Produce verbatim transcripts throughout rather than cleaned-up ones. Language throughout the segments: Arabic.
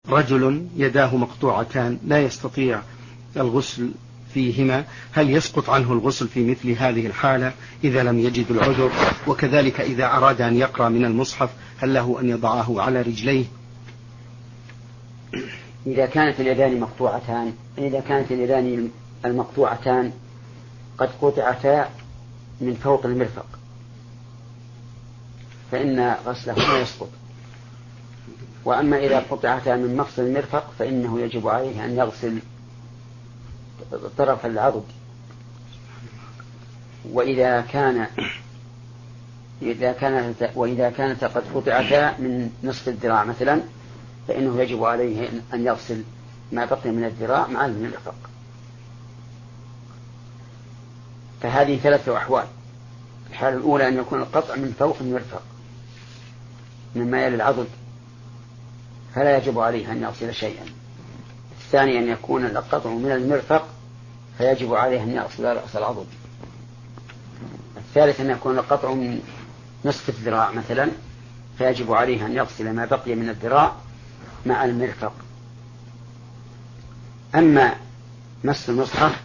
رجل يداه مقطوعتان لا يستطيع الغسل فيهما، هل يسقط عنه الغسل في مثل هذه الحالة إذا لم يجد العذر؟ وكذلك إذا أراد أن يقرأ من المصحف هل له أن يضعه على رجليه؟ إذا كانت اليدان مقطوعتان إذا كانت اليدان المقطوعتان قد قطعتا من فوق المرفق فإن غسلهما يسقط، وأما إذا قطعتا من مفصل المرفق فإنه يجب عليه أن يغسل طرف العضد. وإذا كان إذا كانت وإذا كانت قد قطعتا من نصف الذراع مثلا فإنه يجب عليه أن يغسل ما بقي من الذراع مع المرفق. فهذه ثلاثة أحوال. الحالة الأولى أن يكون القطع من فوق المرفق مما يلي العضد فلا يجب عليه أن يغسل شيئا. الثاني أن يكون القطع من المرفق فيجب عليه أن يغسل رأس العضد. الثالث أن يكون القطع من نصف الذراع مثلا فيجب عليه أن يغسل ما بقي من الذراع مع المرفق. أما مس المصحف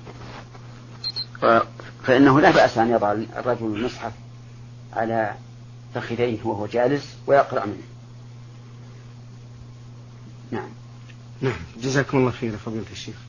فإنه لا بأس أن يضع الرجل المصحف على فخذيه وهو جالس ويقرأ منه. نعم. نعم، جزاكم الله خير فضيلة الشيخ.